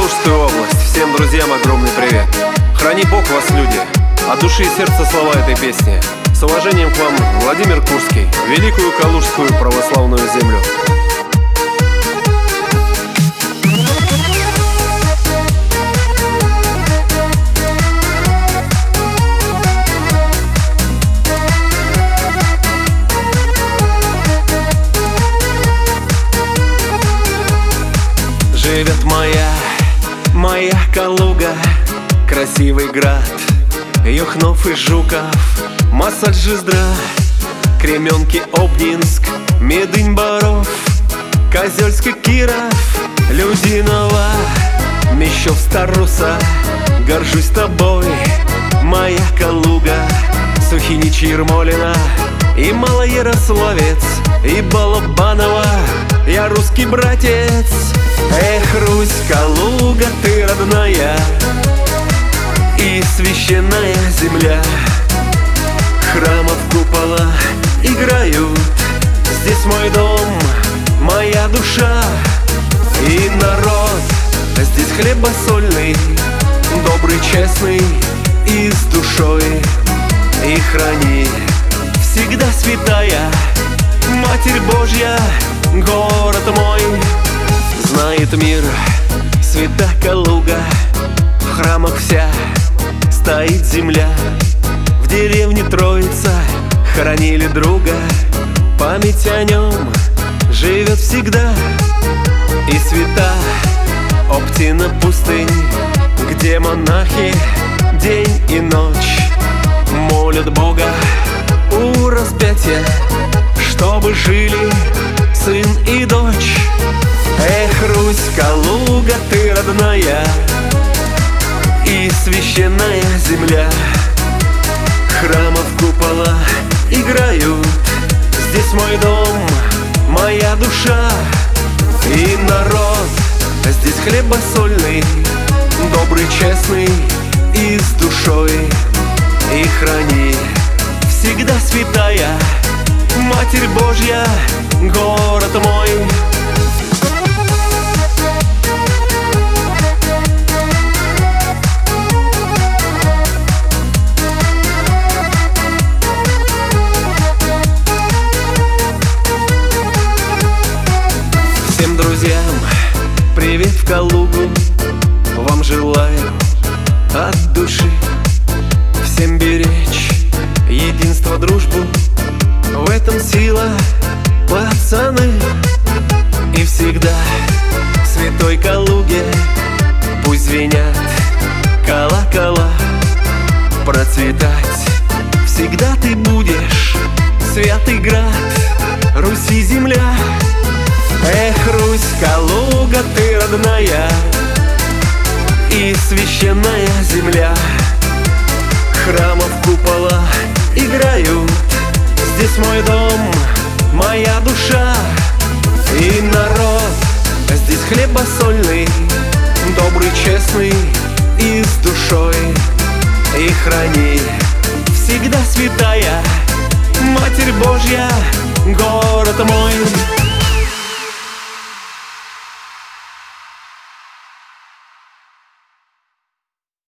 Калужскую область. Всем друзьям огромный привет. Храни Бог вас, люди. От души и сердца слова этой песни. С уважением к вам, Владимир Курский. Великую Калужскую православную землю. Живет моя Калуга, красивый град, Юхнов и Жуков, Масаль, Жиздра, Кременки, Обнинск, Медынь, Боров, Козельск и Киров, Людиново, Мещов, Старуса. Горжусь тобой, моя Калуга, Сухинич, Ермолино и Малоярославец, и Балабаново. Я русский братец. Эх, Русь, Калуга, ты родная и священная земля. Храмов купола играют, здесь мой дом, моя душа. И народ здесь хлебосольный, добрый, честный и с душой. И храни всегда святая Матерь Божья, город мой. Знает мир, свята Калуга, в храмах вся стоит земля. В деревне Троица хоронили друга, память о нем живет всегда. И свята Оптина пустынь, где монахи день и ночь молят Бога у распятия, чтобы жили сын и дочь. Эх, Русь, Калуга, ты родная и священная земля. Храмов купола играют, здесь мой дом, моя душа. И народ здесь хлебосольный, добрый, честный и с душой. И храни всегда святая Матерь Божья, город мой. Всем друзьям привет в Калугу, вам желаю от души. Всем беречь единство, дружбу, в этом сила, пацаны. И всегда в святой Калуге пусть звенят колокола. Процветать всегда ты будешь, святый град, Руси земля. Эх, Русь, Калуга, ты родная и священная земля. Храмов купола играют, здесь мой дом, моя душа. И народ здесь хлебосольный, добрый, честный и с душой. И храни всегда святая Матерь Божья, город мой.